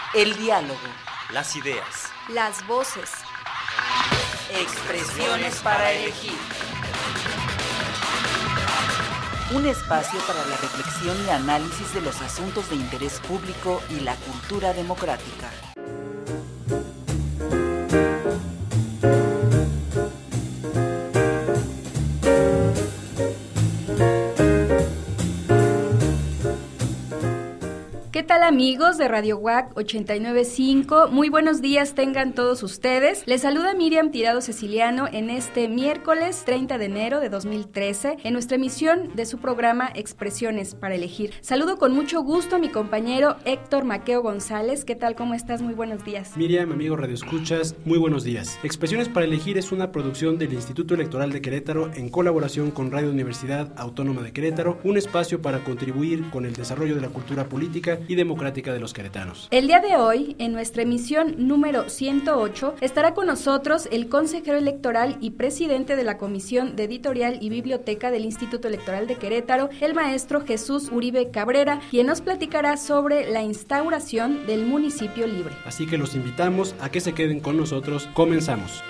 El diálogo. Las ideas. Las voces. Expresiones para elegir. Un espacio para la reflexión y análisis de los asuntos de interés público y la cultura democrática. ¿Qué tal, amigos de Radio UAC 89.5? Muy buenos días tengan todos ustedes. Les saluda Miriam Tirado Ceciliano en este miércoles 30 de enero de 2013 en nuestra emisión de su programa Expresiones para Elegir. Saludo con mucho gusto a mi compañero Héctor Maqueo González. ¿Qué tal? ¿Cómo estás? Muy buenos días. Miriam, amigos radioescuchas, muy buenos días. Expresiones para Elegir es una producción del Instituto Electoral de Querétaro en colaboración con Radio Universidad Autónoma de Querétaro, un espacio para contribuir con el desarrollo de la cultura política y democrática de los queretanos. El día de hoy, en nuestra emisión número 108, estará con nosotros el consejero electoral y presidente de la Comisión de Editorial y Biblioteca del Instituto Electoral de Querétaro, el maestro Jesús Uribe Cabrera, quien nos platicará sobre la instauración del municipio libre. Así que los invitamos a que se queden con nosotros. Comenzamos.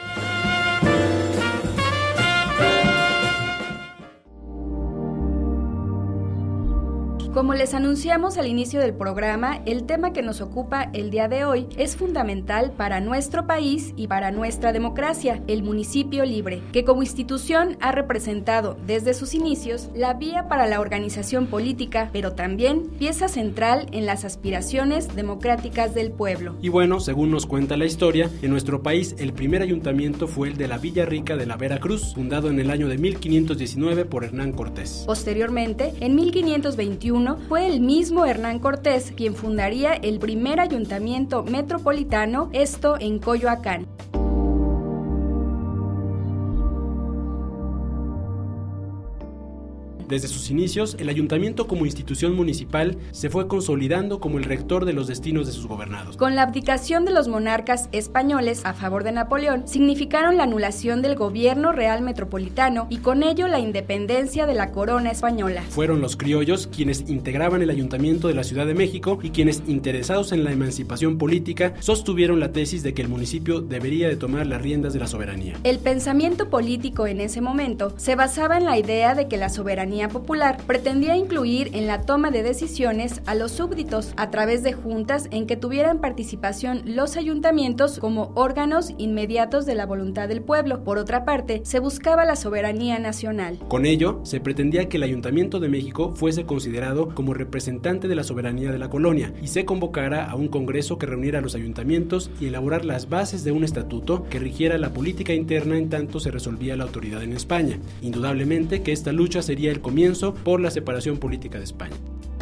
Como les anunciamos al inicio del programa, el tema que nos ocupa el día de hoy es fundamental para nuestro país y para nuestra democracia, el municipio libre, que como institución ha representado desde sus inicios la vía para la organización política, pero también pieza central en las aspiraciones democráticas del pueblo. Y bueno, según nos cuenta la historia, en nuestro país el primer ayuntamiento fue el de la Villa Rica de la Veracruz, fundado en el año de 1519 por Hernán Cortés. Posteriormente, en 1521, fue el mismo Hernán Cortés quien fundaría el primer ayuntamiento metropolitano, esto en Coyoacán. Desde sus inicios, el ayuntamiento como institución municipal se fue consolidando como el rector de los destinos de sus gobernados. Con la abdicación de los monarcas españoles a favor de Napoleón, significaron la anulación del gobierno real metropolitano y con ello la independencia de la corona española. Fueron los criollos quienes integraban el ayuntamiento de la Ciudad de México y quienes, interesados en la emancipación política, sostuvieron la tesis de que el municipio debería de tomar las riendas de la soberanía. El pensamiento político en ese momento se basaba en la idea de que la soberanía popular pretendía incluir en la toma de decisiones a los súbditos a través de juntas en que tuvieran participación los ayuntamientos como órganos inmediatos de la voluntad del pueblo. Por otra parte, se buscaba la soberanía nacional. Con ello, se pretendía que el Ayuntamiento de México fuese considerado como representante de la soberanía de la colonia y se convocara a un congreso que reuniera a los ayuntamientos y elaborar las bases de un estatuto que rigiera la política interna en tanto se resolvía la autoridad en España. Indudablemente que esta lucha sería el comienzo por la separación política de España.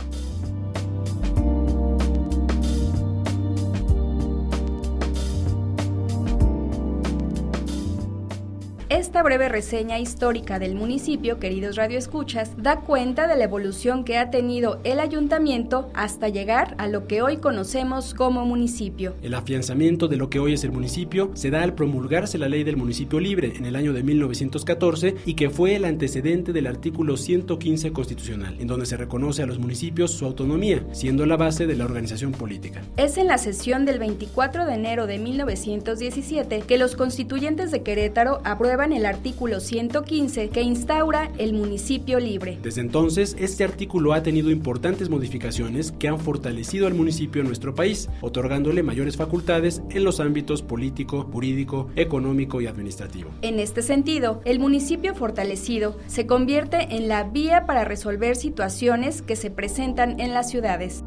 Esta breve reseña histórica del municipio, queridos radioescuchas, da cuenta de la evolución que ha tenido el ayuntamiento hasta llegar a lo que hoy conocemos como municipio. El afianzamiento de lo que hoy es el municipio se da al promulgarse la Ley del Municipio Libre en el año de 1914 y que fue el antecedente del artículo 115 constitucional, en donde se reconoce a los municipios su autonomía, siendo la base de la organización política. Es en la sesión del 24 de enero de 1917 que los constituyentes de Querétaro aprueban el artículo 115 que instaura el municipio libre. Desde entonces, este artículo ha tenido importantes modificaciones que han fortalecido al municipio en nuestro país, otorgándole mayores facultades en los ámbitos político, jurídico, económico y administrativo. En este sentido, el municipio fortalecido se convierte en la vía para resolver situaciones que se presentan en las ciudades.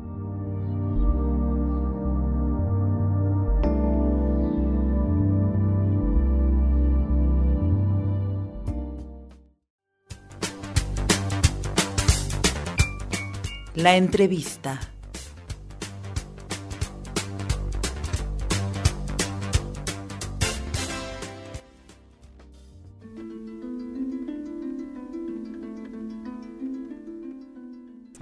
La entrevista.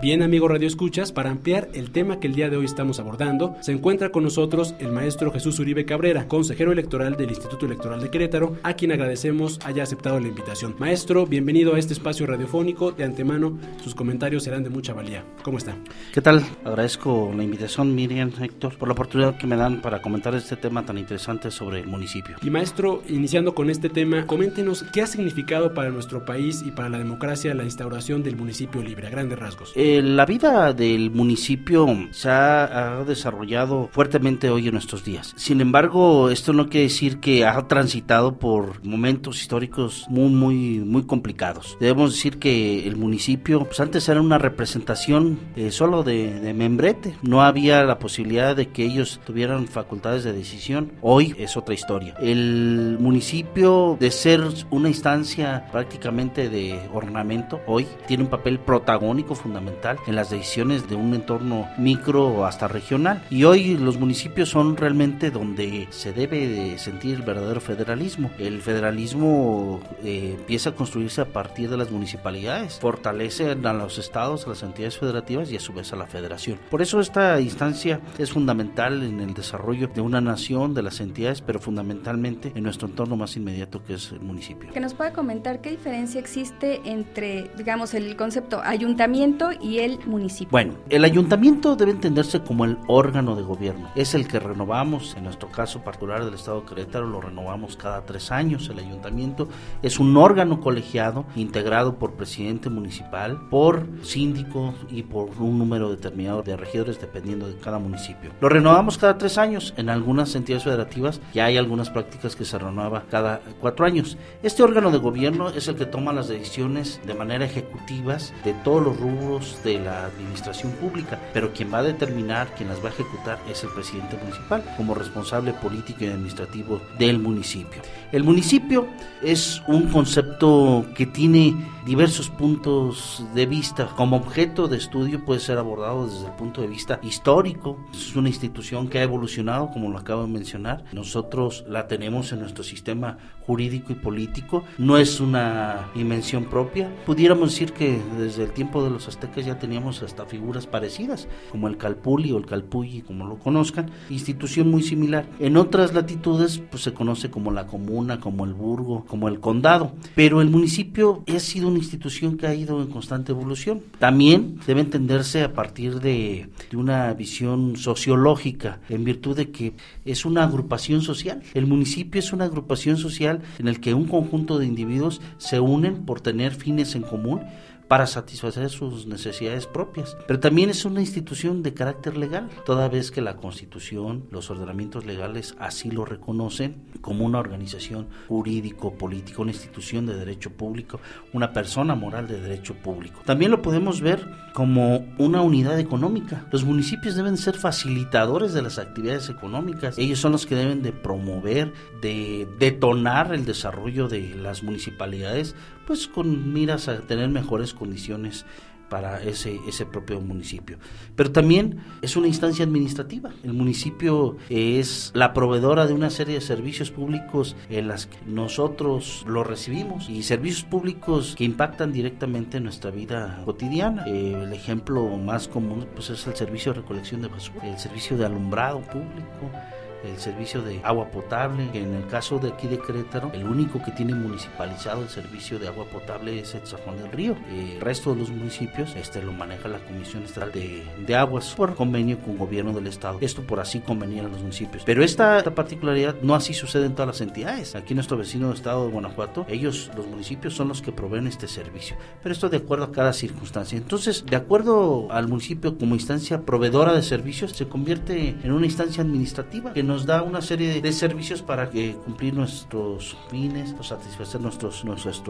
Bien, amigo Radio Escuchas, para ampliar el tema que el día de hoy estamos abordando, se encuentra con nosotros el maestro Jesús Uribe Cabrera, consejero electoral del Instituto Electoral de Querétaro, a quien agradecemos haya aceptado la invitación. Maestro, bienvenido a este espacio radiofónico. De antemano, sus comentarios serán de mucha valía. ¿Cómo está? ¿Qué tal? Agradezco la invitación, Miriam, Héctor, por la oportunidad que me dan para comentar este tema tan interesante sobre el municipio. Y maestro, iniciando con este tema, coméntenos qué ha significado para nuestro país y para la democracia la instauración del municipio libre, a grandes rasgos. La vida del municipio se ha desarrollado fuertemente hoy en nuestros días. Sin embargo, esto no quiere decir que ha transitado por momentos históricos muy complicados. Debemos decir que el municipio, pues antes era una representación solo de membrete. No había la posibilidad de que ellos tuvieran facultades de decisión. Hoy es otra historia. El municipio, de ser una instancia prácticamente de ornamento, hoy tiene un papel protagónico fundamental en las decisiones de un entorno micro o hasta regional. Y hoy los municipios son realmente donde se debe de sentir el verdadero federalismo. El federalismo empieza a construirse a partir de las municipalidades, fortalece a los estados, a las entidades federativas y a su vez a la federación. Por eso esta instancia es fundamental en el desarrollo de una nación, de las entidades, pero fundamentalmente en nuestro entorno más inmediato, que es el municipio. Que nos pueda comentar qué diferencia existe entre, digamos, el concepto ayuntamiento y el municipio. Bueno, el ayuntamiento debe entenderse como el órgano de gobierno. Es el que renovamos, en nuestro caso particular del estado de Querétaro, lo renovamos cada 3 años. El ayuntamiento es un órgano colegiado integrado por presidente municipal, por síndico y por un número determinado de regidores dependiendo de cada municipio. Lo renovamos cada 3 años. En algunas entidades federativas ya hay algunas prácticas que se renueva cada 4 años. Este órgano de gobierno es el que toma las decisiones de manera ejecutivas de todos los rubros de la administración pública, pero quien va a determinar, quien las va a ejecutar es el presidente municipal como responsable político y administrativo del municipio. El municipio es un concepto que tiene diversos puntos de vista. Como objeto de estudio puede ser abordado desde el punto de vista histórico. Es una institución que ha evolucionado, como lo acabo de mencionar. Nosotros la tenemos en nuestro sistema jurídico y político. No es una invención propia. Pudiéramos decir que desde el tiempo de los aztecas ya teníamos hasta figuras parecidas, como el calpuli o el calpulli, como lo conozcan, institución muy similar. En otras latitudes pues se conoce como la comuna, como el burgo, como el condado, pero el municipio ha sido una institución que ha ido en constante evolución. También debe entenderse a partir de una visión sociológica, en virtud de que es una agrupación social. El municipio es una agrupación social en el que un conjunto de individuos se unen por tener fines en común para satisfacer sus necesidades propias. Pero también es una institución de carácter legal, toda vez que la Constitución, los ordenamientos legales así lo reconocen como una organización jurídico-política, una institución de derecho público, una persona moral de derecho público. También lo podemos ver como una unidad económica. Los municipios deben ser facilitadores de las actividades económicas. Ellos son los que deben de promover, de detonar el desarrollo de las municipalidades, pues con miras a tener mejores condiciones para ese propio municipio. Pero también es una instancia administrativa. El municipio es la proveedora de una serie de servicios públicos en las que nosotros lo recibimos, y servicios públicos que impactan directamente en nuestra vida cotidiana. El ejemplo más común pues es el servicio de recolección de basura, el servicio de alumbrado público, el servicio de agua potable, que en el caso de aquí de Querétaro, el único que tiene municipalizado el servicio de agua potable es el San Juan del Río. El resto de los municipios lo maneja la Comisión Estatal de Aguas por convenio con gobierno del estado. Esto por así convenir a los municipios. Pero esta particularidad no así sucede en todas las entidades. Aquí nuestro vecino estado de Guanajuato, ellos, los municipios, son los que proveen este servicio. Pero esto de acuerdo a cada circunstancia. Entonces, de acuerdo al municipio como instancia proveedora de servicios, se convierte en una instancia administrativa que nos da una serie de servicios para cumplir nuestros fines, satisfacer nuestros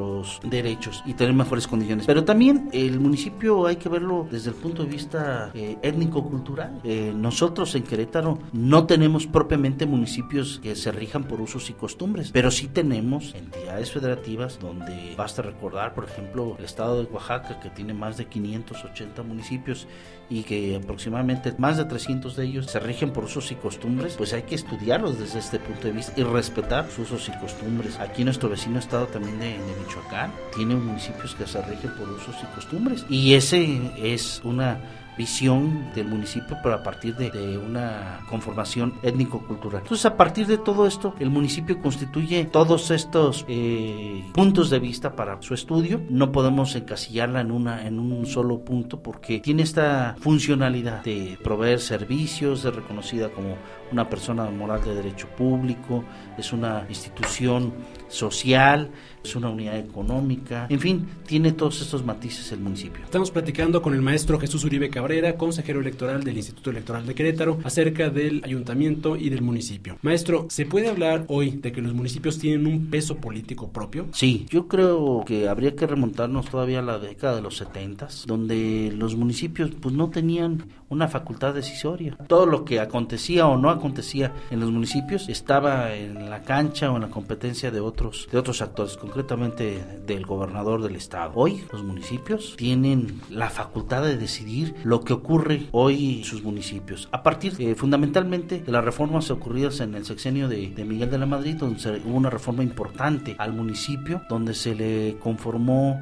derechos y tener mejores condiciones. Pero también el municipio hay que verlo desde el punto de vista étnico-cultural. Nosotros en Querétaro no tenemos propiamente municipios que se rijan por usos y costumbres, pero sí tenemos entidades federativas donde basta recordar, por ejemplo, el estado de Oaxaca, que tiene más de 580 municipios y que aproximadamente más de 300 de ellos se rigen por usos y costumbres. Pues hay que estudiarlos desde este punto de vista y respetar sus usos y costumbres. Aquí nuestro vecino estado también de Michoacán tiene municipios que se rigen por usos y costumbres, y ese es una visión del municipio, pero a partir de una conformación étnico-cultural. Entonces, a partir de todo esto, el municipio constituye todos estos puntos de vista para su estudio. No podemos encasillarla en un solo punto, porque tiene esta funcionalidad de proveer servicios, de reconocida como una persona moral de derecho público, es una institución social, es una unidad económica, en fin, tiene todos estos matices el municipio. Estamos platicando con el maestro Jesús Uribe Cabrera, consejero electoral del Instituto Electoral de Querétaro, acerca del ayuntamiento y del municipio. Maestro, ¿se puede hablar hoy de que los municipios tienen un peso político propio? Sí, yo creo que habría que remontarnos todavía a la década de los 70s, donde los municipios pues no tenían una facultad decisoria. Todo lo que acontecía o no acontecía en los municipios estaba en la cancha o en la competencia de otros actores, concretamente del gobernador del estado. Hoy los municipios tienen la facultad de decidir lo que ocurre hoy en sus municipios, a partir fundamentalmente de las reformas ocurridas en el sexenio de Miguel de la Madrid, donde hubo una reforma importante al municipio, donde se le conformó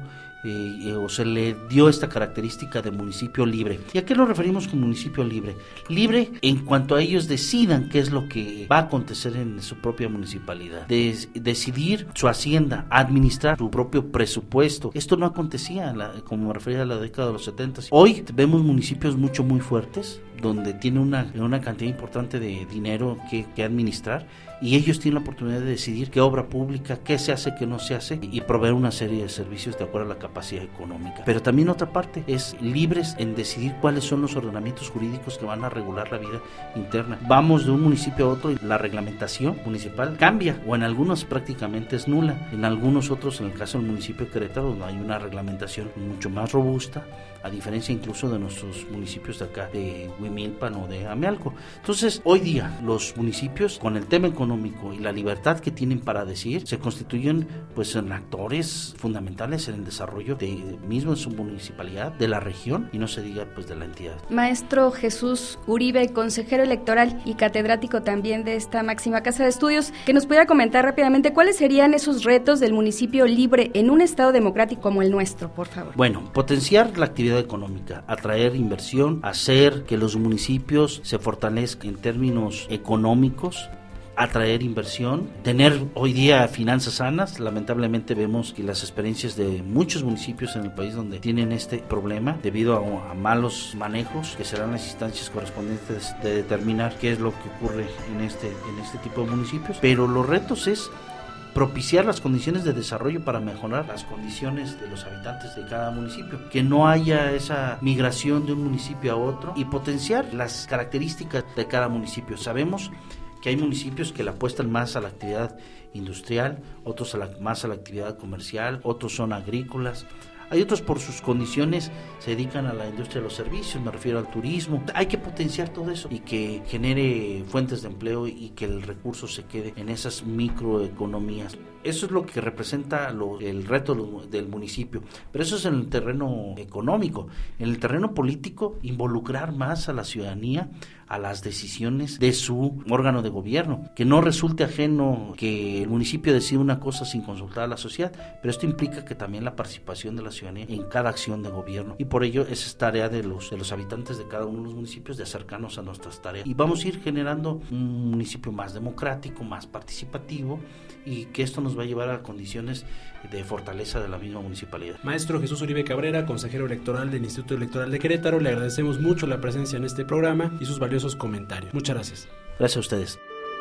o se le dio esta característica de municipio libre. ¿Y a qué nos referimos con municipio libre? Libre en cuanto a ellos decidan qué es lo que va a acontecer en su propia municipalidad, decidir su hacienda, administrar su propio presupuesto. Esto no acontecía, como me refería a la década de los 70. Hoy vemos municipios muy fuertes, donde tiene una cantidad importante de dinero que administrar, y ellos tienen la oportunidad de decidir qué obra pública, qué se hace, qué no se hace, y proveer una serie de servicios de acuerdo a la capacidad económica. Pero también otra parte es libres en decidir cuáles son los ordenamientos jurídicos que van a regular la vida interna. Vamos de un municipio a otro y la reglamentación municipal cambia, o en algunos prácticamente es nula, en algunos otros, en el caso del municipio de Querétaro, donde hay una reglamentación mucho más robusta, a diferencia incluso de nuestros municipios de acá, de Huimilpan o de Amealco. Entonces, hoy día, los municipios, con el tema económico y la libertad que tienen para decidir, se constituyen pues en actores fundamentales en el desarrollo mismo de su municipalidad, de la región, y no se diga pues de la entidad. Maestro Jesús Uribe, consejero electoral y catedrático también de esta máxima casa de estudios, que nos pudiera comentar rápidamente cuáles serían esos retos del municipio libre en un estado democrático como el nuestro, por favor. Bueno, potenciar la actividad económica, atraer inversión, hacer que los municipios se fortalezcan en términos económicos, atraer inversión, tener hoy día finanzas sanas. Lamentablemente vemos que las experiencias de muchos municipios en el país donde tienen este problema debido a malos manejos, que serán las instancias correspondientes de determinar qué es lo que ocurre en este tipo de municipios. Pero los retos es propiciar las condiciones de desarrollo para mejorar las condiciones de los habitantes de cada municipio, que no haya esa migración de un municipio a otro, y potenciar las características de cada municipio. Sabemos que hay municipios que le apuestan más a la actividad industrial, otros más a la actividad comercial, otros son agrícolas. Hay otros por sus condiciones se dedican a la industria de los servicios, me refiero al turismo. Hay que potenciar todo eso y que genere fuentes de empleo y que el recurso se quede en esas microeconomías. Eso es lo que representa el reto del municipio, pero eso es en el terreno económico. En el terreno político, involucrar más a la ciudadanía a las decisiones de su órgano de gobierno, que no resulte ajeno que el municipio decida una cosa sin consultar a la sociedad, pero esto implica que también la participación de la ciudadanía en cada acción de gobierno, y por ello es tarea de los habitantes de cada uno de los municipios de acercarnos a nuestras tareas, y vamos a ir generando un municipio más democrático, más participativo, y que esto nos va a llevar a condiciones de fortaleza de la misma municipalidad. Maestro Jesús Uribe Cabrera, consejero electoral del Instituto Electoral de Querétaro, le agradecemos mucho la presencia en este programa y sus valiosos comentarios. Muchas gracias. Gracias a ustedes.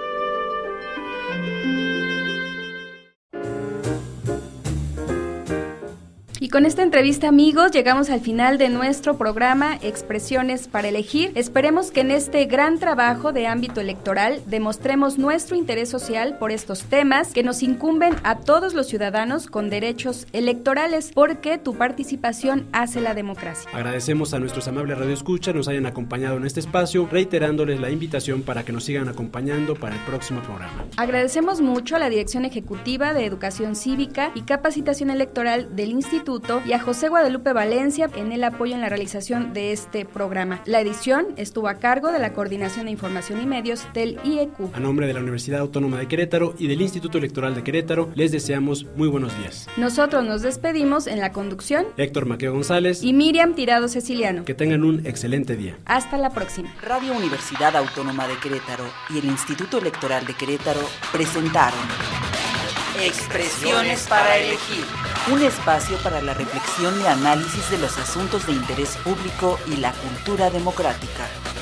Y con esta entrevista, amigos, llegamos al final de nuestro programa Expresiones para Elegir. Esperemos que en este gran trabajo de ámbito electoral demostremos nuestro interés social por estos temas que nos incumben a todos los ciudadanos con derechos electorales, porque tu participación hace la democracia. Agradecemos a nuestros amables radioescuchas nos hayan acompañado en este espacio, reiterándoles la invitación para que nos sigan acompañando para el próximo programa. Agradecemos mucho a la Dirección Ejecutiva de Educación Cívica y Capacitación Electoral del Instituto Brito y a José Guadalupe Valencia en el apoyo en la realización de este programa. La edición estuvo a cargo de la Coordinación de Información y Medios del IEQ. A nombre de la Universidad Autónoma de Querétaro y del Instituto Electoral de Querétaro, les deseamos muy buenos días. Nosotros nos despedimos en la conducción Héctor Maqueo González y Miriam Tirado Ceciliano. Que tengan un excelente día. Hasta la próxima. Radio Universidad Autónoma de Querétaro y el Instituto Electoral de Querétaro presentaron Expresiones para elegir, un espacio para la reflexión y análisis de los asuntos de interés público y la cultura democrática.